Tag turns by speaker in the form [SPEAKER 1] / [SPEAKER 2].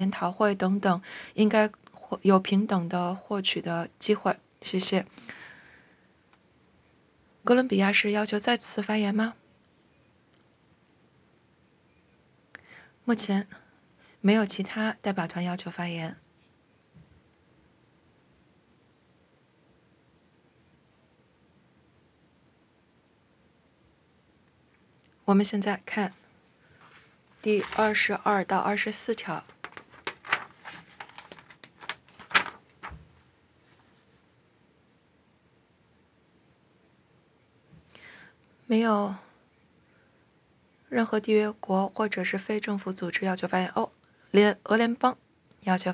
[SPEAKER 1] 研讨会等等，应该有平等的获取的机会。谢谢。哥伦比亚是要求再次发言吗？目前没有其他代表团要求发言。我们现在看第22到24条。没有任何缔约国或者是非政府组织要求发言。俄联邦要求